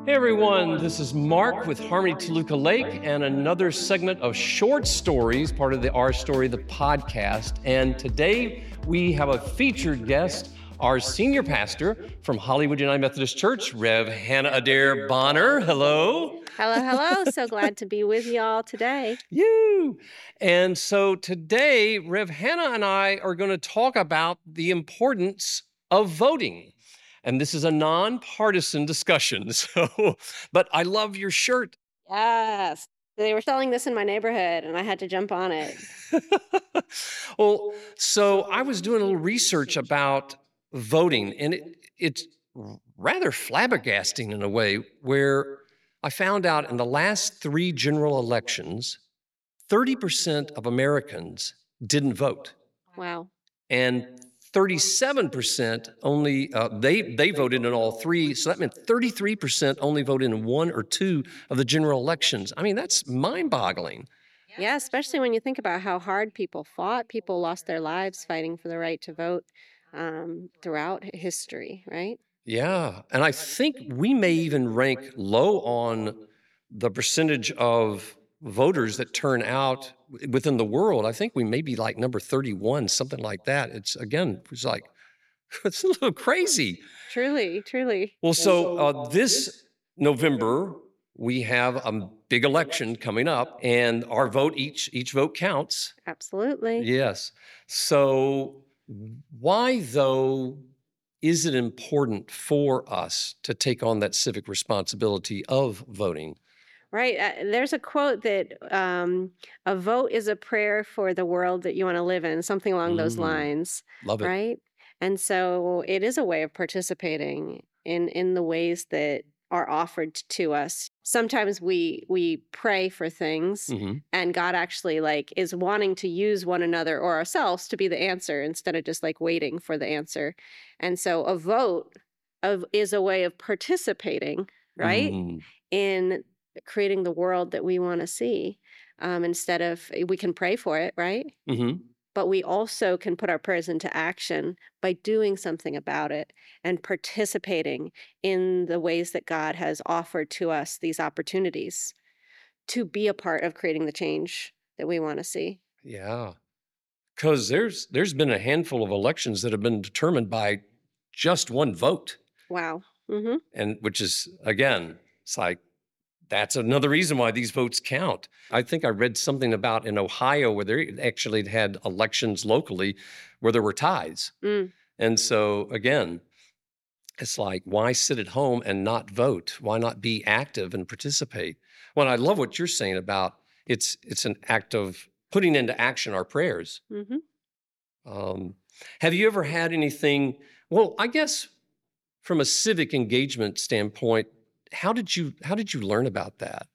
Hey everyone, this is Mark with Harmony Toluca Lake and another segment of short stories, part of the Our Story, the podcast. And today we have a featured guest, our senior pastor from Hollywood United Methodist Church, Rev. Hannah Adair Bonner. Hello. Hello. So glad to be with y'all today. You. And so today, Rev. Hannah and I are going to talk about the importance of voting. And this is a nonpartisan discussion. But I love your shirt. Yes. They were selling this in my neighborhood and I had to jump on it. Well, so I was doing a little research about voting, and it's rather flabbergasting in a way, where I found out in the last 3 general elections, 30% of Americans didn't vote. Wow. And 37% only, they voted in all 3. So that meant 33% only voted in 1 or 2 of the general elections. I mean, that's mind-boggling. Yeah, especially when you think about how hard people fought. People lost their lives fighting for the right to vote throughout history, right? Yeah. And I think we may even rank low on the percentage of voters that turn out within the world. I think we may be like number 31, something like that. It's like, it's a little crazy. Truly. Well, so this November, we have a big election coming up, and our vote, each vote counts. Absolutely. Yes. So why, though, is it important for us to take on that civic responsibility of voting? Right. There's a quote that a vote is a prayer for the world that you want to live in, something along those lines, Love it. right? And so it is a way of participating in the ways that are offered to us. Sometimes we pray for things Mhm. and God actually is wanting to use one another or ourselves to be the answer instead of just waiting for the answer. And so a vote is a way of participating, right? Mm. In creating the world that we want to see. Instead of we can pray for it, right? Mhm. But we also can put our prayers into action by doing something about it and participating in the ways that God has offered to us these opportunities to be a part of creating the change that we want to see. Yeah. 'Cause there's been a handful of elections that have been determined by just one vote, Wow. Hmm. and which is, again, it's like, that's another reason why these votes count. I think I read something about in Ohio where they actually had elections locally where there were ties. Mm. And so, again, it's like, why sit at home and not vote? Why not be active and participate? Well, I love what you're saying about it's an act of putting into action our prayers. Hmm. Um, have you ever had anything? Well, I guess from a civic engagement standpoint, how did you learn about that?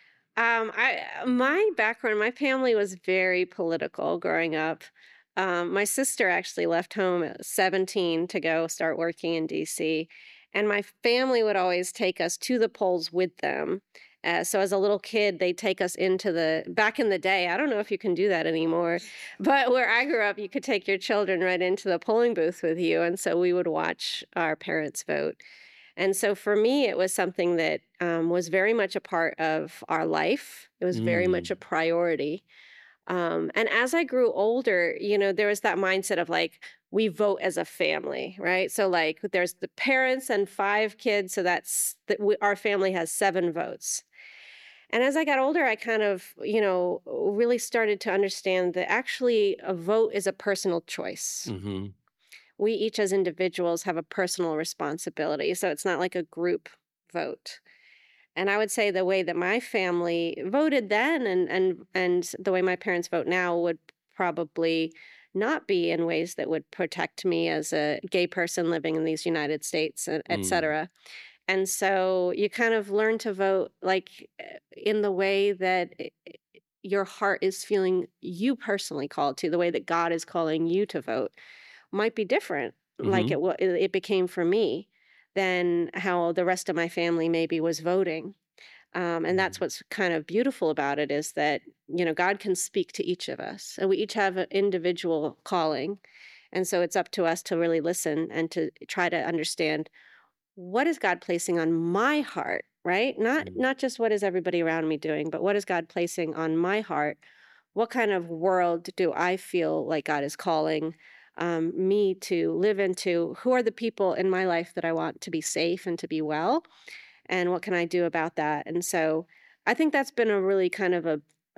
My background, my family was very political growing up. My sister actually left home at 17 to go start working in DC. And my family would always take us to the polls with them. So as a little kid, they take us back in the day, I don't know if you can do that anymore, but where I grew up, you could take your children right into the polling booth with you. And so we would watch our parents vote. And so for me, it was something that was very much a part of our life. It was very much a Mm. priority. And as I grew older, there was that mindset of we vote as a family, right? So there's the parents and 5 kids. So our family has 7 votes. And as I got older, I kind of, really started to understand that actually a vote is a personal choice. Mhm. We each as individuals have a personal responsibility. So it's not like a group vote. And I would say the way that my family voted then and the way my parents vote now would probably not be in ways that would protect me as a gay person living in these United States, et Mm. cetera. And so you kind of learn to vote in the way that your heart is feeling you personally called to, the way that God is calling you to vote might be different, like Mhm. it became for me, than how the rest of my family maybe was voting. And that's Mm. what's kind of beautiful about it is that, God can speak to each of us and we each have an individual calling. And so it's up to us to really listen and to try to understand what is God placing on my heart right? Not Mm. not just what is everybody around me doing, but what is God placing on my heart? What kind of world do I feel like God is calling me to live into? Who are the people in my life that I want to be safe and to be well? And what can I do about that? And so I think that's been a really kind of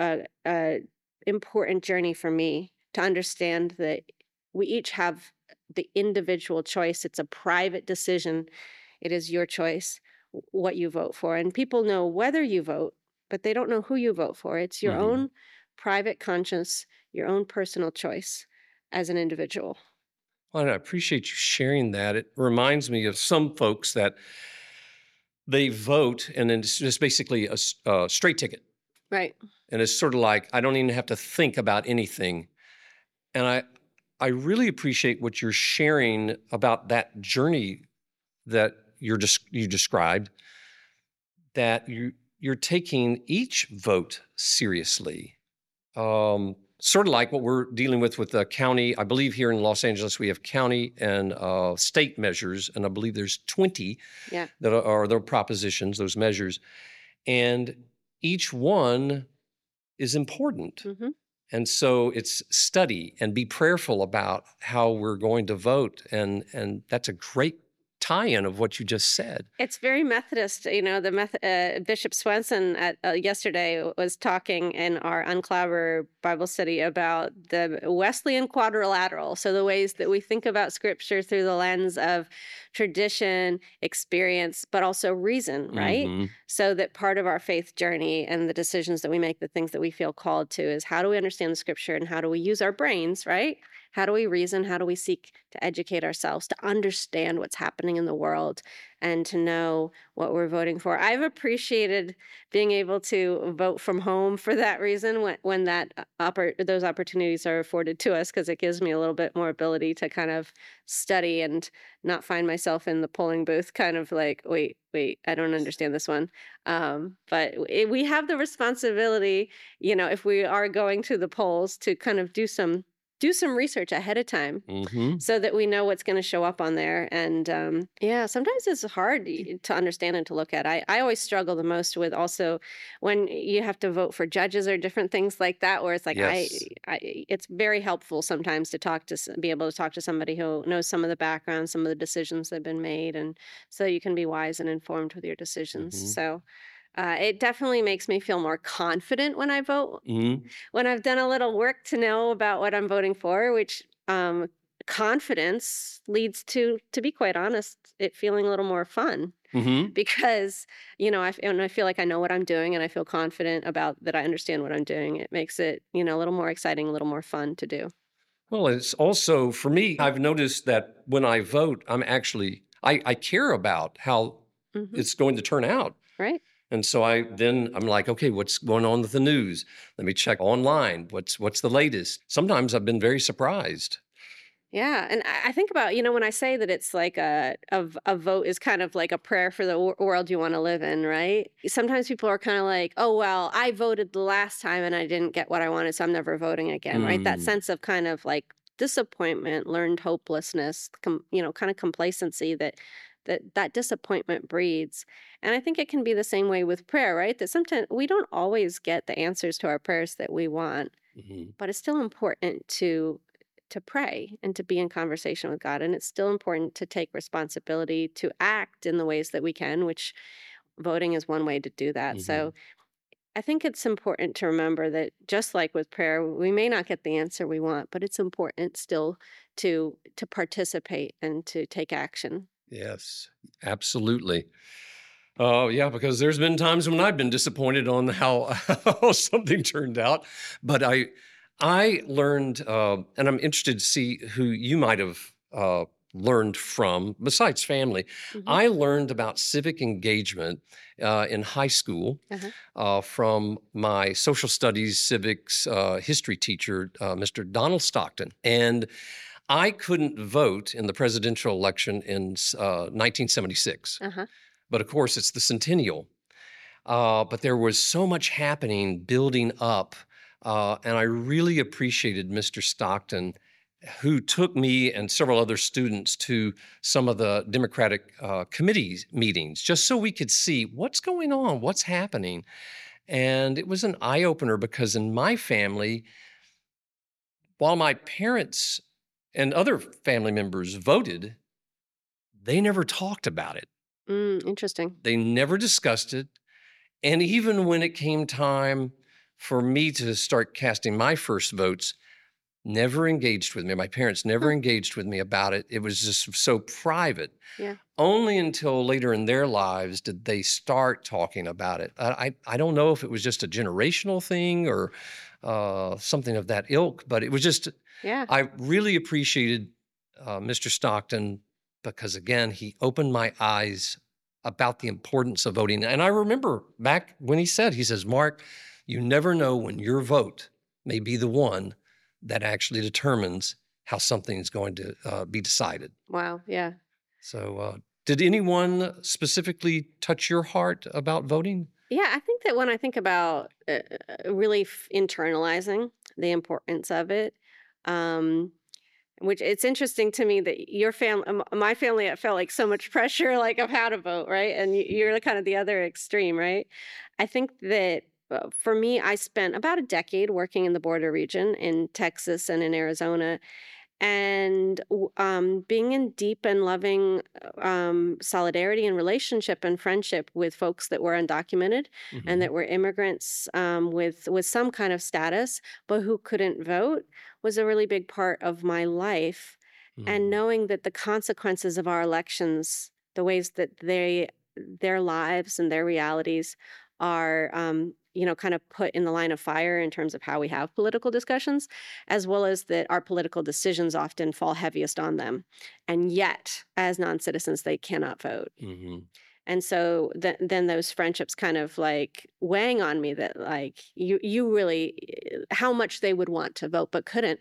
a important journey for me to understand that we each have the individual choice. It's a private decision. It is your choice what you vote for. And people know whether you vote, but they don't know who you vote for. It's your Mhm. own private conscience, your own personal choice as an individual. Well, I appreciate you sharing that. It reminds me of some folks that they vote and then it's just basically a straight ticket. Right. And it's sort of like, I don't even have to think about anything. And I really appreciate what you're sharing about that journey that you described, that you're taking each vote seriously. Sort of like what we're dealing with the county. I believe here in Los Angeles we have county and state measures, and I believe there's 20 Yeah. that are the propositions, those measures, and each one is important. Hmm. And so it's study and be prayerful about how we're going to vote, and that's a great tie-in of what you just said. It's very Methodist. Bishop Swenson yesterday was talking in our Unclabber Bible study about the Wesleyan quadrilateral. So the ways that we think about Scripture through the lens of tradition, experience, but also reason, right? Mm-hmm. So that part of our faith journey and the decisions that we make, the things that we feel called to, is how do we understand the Scripture and how do we use our brains, right? How do we reason? How do we seek to educate ourselves, to understand what's happening in the world, and to know what we're voting for? I've appreciated being able to vote from home for that reason when those opportunities are afforded to us, because it gives me a little bit more ability to kind of study and not find myself in the polling booth, kind of like, wait, I don't understand this one. We have the responsibility, if we are going to the polls, to kind of do some research ahead of time Mm-hmm. so that we know what's going to show up on there. And yeah, sometimes it's hard to understand and to look at. I always struggle the most with also when you have to vote for judges or different things like that, where it's like Yes. it's very helpful sometimes to be able to talk to somebody who knows some of the background, some of the decisions that have been made, and so you can be wise and informed with your decisions. Mm-hmm. So it definitely makes me feel more confident when I vote, Mm-hmm. when I've done a little work to know about what I'm voting for, which confidence leads to be quite honest, it feeling a little more fun Mm-hmm. because, and I feel like I know what I'm doing and I feel confident about that I understand what I'm doing. It makes it, a little more exciting, a little more fun to do. Well, it's also for me, I've noticed that when I vote, I care about how Hmm. it's going to turn out. Right. And so I'm like, okay, what's going on with the news? Let me check online. What's the latest? Sometimes I've been very surprised. Yeah, and I think about, when I say that it's like a vote is kind of like a prayer for the world you want to live in, right? Sometimes people are kind of like, oh, well, I voted the last time and I didn't get what I wanted, so I'm never voting again, right? That Mm, sense of kind of like disappointment, learned hopelessness, kind of complacency that disappointment breeds. And I think it can be the same way with prayer, right? That sometimes we don't always get the answers to our prayers that we want, mhm, but it's still important to pray and to be in conversation with God. And it's still important to take responsibility to act in the ways that we can, which voting is one way to do that. mhm. So I think it's important to remember that just like with prayer, we may not get the answer we want, but it's important still to participate and to take action. Yes, absolutely. Oh, yeah, because there's been times when I've been disappointed on how, how something turned out, but I learned, and I'm interested to see who you might have learned from besides family. Hmm. I learned about civic engagement in high school Uh-huh. from my social studies civics history teacher, Mr. Donald Stockton, and I couldn't vote in the presidential election in 1976. Uh-huh. But of course, it's the centennial. But there was so much happening, building up, and I really appreciated Mr. Stockton who took me and several other students to some of the Democratic committee meetings, just so we could see what's going on, what's happening. And it was an eye-opener because in my family, while my parents and other family members voted, they never talked about it. Interesting. They never discussed it. And even when it came time for me to start casting my first votes, never engaged with me. My parents never engaged with me about it. It was just so private. Yeah. Only until later in their lives did they start talking about it. I don't know if it was just a generational thing or something of that ilk, but it was just, Yeah. I really appreciated Mr. Stockton because, again, he opened my eyes about the importance of voting. And I remember back when he says, Mark, you never know when your vote may be the one that actually determines how something is going to be decided. Wow. Yeah. So did anyone specifically touch your heart about voting? Yeah, I think that when I think about really internalizing the importance of it, um, which it's interesting to me that your family, my family, it felt like so much pressure, like of how to vote, right? And you're kind of the other extreme, right? I think that for me, I spent about a decade working in the border region in Texas and in Arizona, and being in deep and loving solidarity and relationship and friendship with folks that were undocumented and that were immigrants with some kind of status but who couldn't vote was a really big part of my life. And knowing that the consequences of our elections, the ways that their lives and their realities are kind of put in the line of fire in terms of how we have political discussions, as well as that our political decisions often fall heaviest on them. And yet, as non-citizens, they cannot vote. And so then those friendships kind of like weighing on me that like you really, how much they would want to vote but couldn't.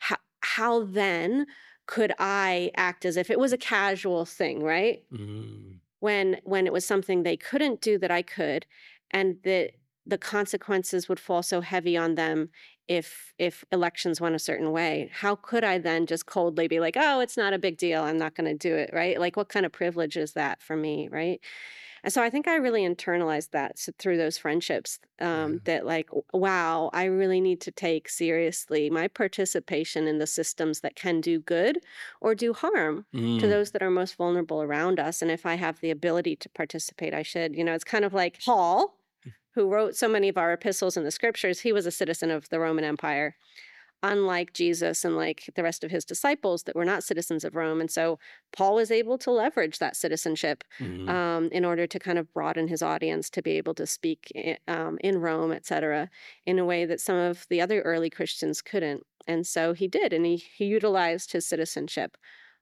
How then could I act as if it was a casual thing, right? When it was something they couldn't do that I could, and that the consequences would fall so heavy on them if elections went a certain way. How could I then just coldly be like, oh, it's not a big deal, I'm not going to do it, right? Like, what kind of privilege is that for me, right? And so I think I really internalized that through those friendships, that like, wow, I really need to take seriously my participation in the systems that can do good or do harm to those that are most vulnerable around us. And if I have the ability to participate, I should. It's kind of like Paul, who wrote so many of our epistles in the scriptures. He was a citizen of the Roman Empire, unlike Jesus and like the rest of his disciples that were not citizens of Rome. And so Paul was able to leverage that citizenship in order to kind of broaden his audience to be able to speak in Rome, et cetera, in a way that some of the other early Christians couldn't. And so he did, and he utilized his citizenship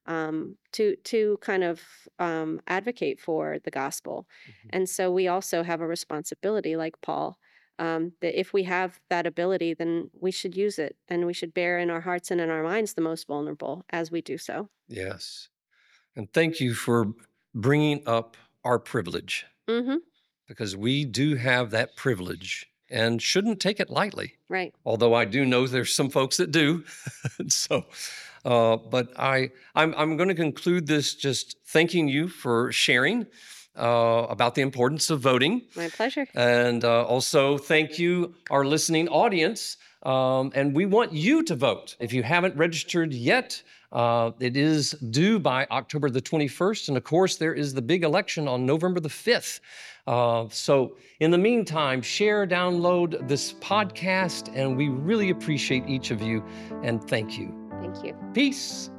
to kind of advocate for the gospel. And so we also have a responsibility, like Paul, that if we have that ability, then we should use it, and we should bear in our hearts and in our minds the most vulnerable as we do so. Yes. And thank you for bringing up our privilege, because we do have that privilege and shouldn't take it lightly. Right. Although I do know there's some folks that do. So, but I'm going to conclude this just thanking you for sharing about the importance of voting. My pleasure. And also thank you, our listening audience. And we want you to vote. If you haven't registered yet, it is due by October the 21st. And of course, there is the big election on November the 5th. So in the meantime, share, download this podcast, and we really appreciate each of you. And thank you. Thank you. Peace.